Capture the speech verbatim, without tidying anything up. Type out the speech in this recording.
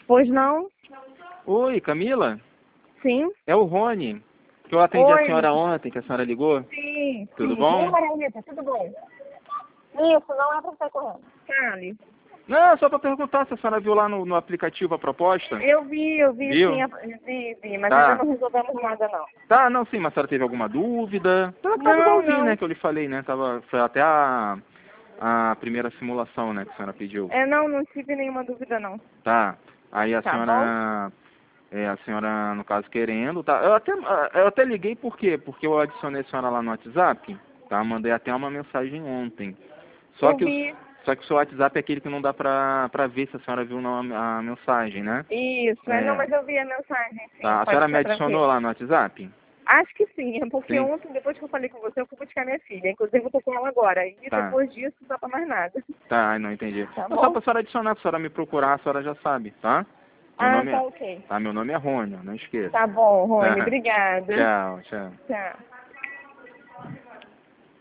Pois não? Oi, Camila? Sim. É o Rony, que eu atendi Oi. a senhora ontem, que a senhora ligou. Sim, Tudo sim. bom? Oi, Maranhita, tudo bom? Isso, não é pra sair correndo. Fale. Não, só para perguntar se a senhora viu lá no, no aplicativo a proposta. Eu vi, eu vi, Viu? sim, a- vi, vi, mas Tá. ainda não resolvemos nada, não. Tá, não, sim, mas a senhora teve alguma dúvida? Tá, tava Não, igualzinho, não. né, que eu lhe falei, né? Tava, foi até a, a primeira simulação, né, que a senhora pediu. É, não, não tive nenhuma dúvida, não. Tá. Aí a Tá senhora, é, a senhora, no caso, querendo, tá? Eu até, eu até liguei por quê? Porque eu adicionei a senhora lá no WhatsApp, tá? Mandei até uma mensagem ontem. Só Eu que, o, vi. só que o seu WhatsApp é aquele que não dá pra, pra ver se a senhora viu não a, a mensagem, né? Isso, é, não, É, mas eu vi a mensagem, sim, tá. A pode senhora me ficar adicionou tranquilo. lá no WhatsApp? Acho que sim, é porque Sim. ontem, depois que eu falei com você, eu fui buscar minha filha. Inclusive, eu tô com ela agora. E Tá. depois disso, não dá pra mais nada. Tá, ai, não entendi. Tá Não, só bom? pra senhora adicionar, se a senhora me procurar, a senhora já sabe, tá? Meu Ah, nome tá é, ok. tá, meu nome é Rônio, não esqueça. Tá bom, Rony. Tá. Obrigada. Tchau, tchau. Tchau.